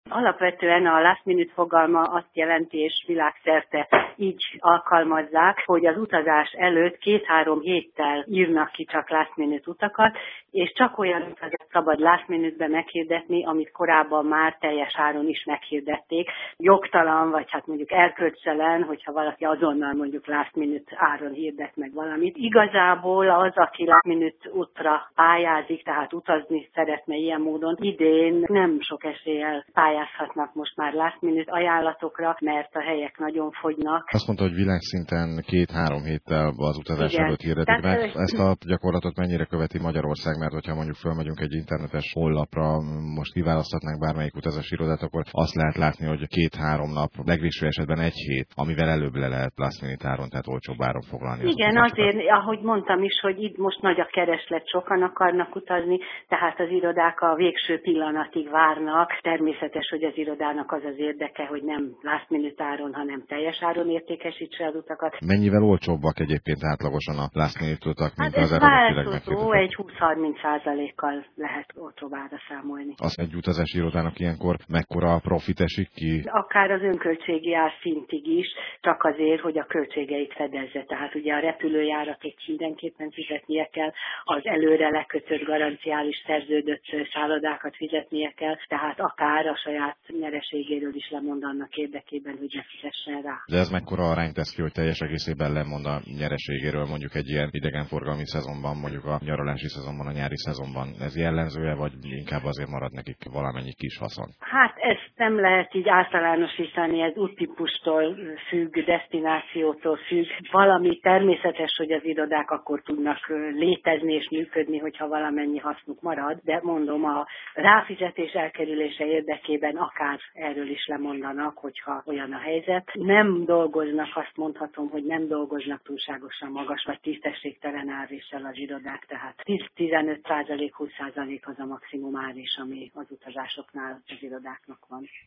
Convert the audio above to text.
Alapvetően a last minute fogalma azt jelenti, és világszerte így alkalmazzák, hogy az utazás előtt 2-3 héttel írnak ki csak last minute utakat, és csak olyan utakat szabad last minute-be meghirdetni, amit korábban már teljes áron is meghirdették. Jogtalan, vagy hát mondjuk erkölcstelen, hogyha valaki azonnal mondjuk last minute áron hirdet meg valamit. Igazából az, aki last minute útra pályázik, tehát utazni szeretne ilyen módon, idén nem sok eséllyel pályázhatnak most már last minute ajánlatokra, mert a helyek nagyon fogynak. Azt mondta, hogy világszinten 2-3 héttel az utazás előtt hirdetik meg. Ezt a gyakorlatot mennyire követi Magyarország, mert hogyha mondjuk fölmegyünk egy internetes honlapra, most kiválaszthatnánk bármelyik utazási irodát, akkor azt lehet látni, hogy 2-3 nap, legvégső esetben 1 hét, amivel előbb le lehet last minute áron, tehát olcsóbb áron foglalni. Igen, azért, ahogy mondtam is, hogy itt most nagy a kereslet, sokan akarnak utazni, tehát az irodák a végső pillanatig várnak. Természetes, hogy az irodának az az érdeke, hogy nem last minute áron, hanem teljes áron értékesítse az utakat. Mennyivel olcsóbbak egyébként átlagosan a last minute utak, mint hát az eredetileg meghirdetett? Egy 20-30%-kal lehet olcsóbbára számolni. Az egy utazási irodának ilyenkor mekkora profit esik ki? Akár az önköltségi ár szintig is, csak azért, hogy a költségeit fedezze. Tehát ugye a repülőjáratot mindenképpen fizetnie kell, az előre lekötött garanciális szerződött szállodákat fizetnie kell, tehát akár a saját nyereségéről is lemond annak érdekében, hogy ne fizessen rá. De ez mekkora arányt tesz ki, hogy teljes egészében lemond a nyereségéről mondjuk egy ilyen idegenforgalmi szezonban, mondjuk a nyaralási szezonban, a nyári szezonban? Ez jellemzője, vagy inkább azért marad nekik valamennyi kis haszon? Hát ezt nem lehet így általánosítani, ez úttípustól függ, desztinációtól függ. Valami természetes, hogy az irodák akkor tudnak létezni és működni, hogyha valamennyi hasznuk marad, de mondom, a ráfizetés elkerülése érdekében akár erről is lemondanak, hogyha olyan a helyzet. Nem dolgoznak, azt mondhatom, hogy nem dolgoznak túlságosan magas vagy tisztességtelen árréssel az irodák, tehát 10-15%, 20% az a maximum árrés, ami az utazásoknál az irodáknak van.